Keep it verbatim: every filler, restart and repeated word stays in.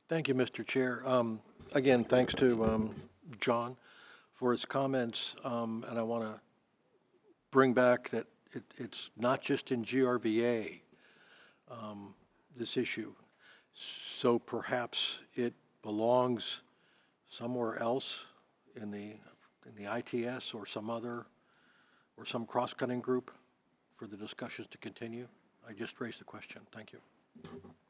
Thank you, Mister Chair. Um, again, thanks to um, John for his comments, um, and I want to bring back that it, it's not just in G R V A, um, this issue. So perhaps it belongs somewhere else in the in the I T S or some other or some cross-cutting group for the discussions to continue. I just raised the question. Thank you.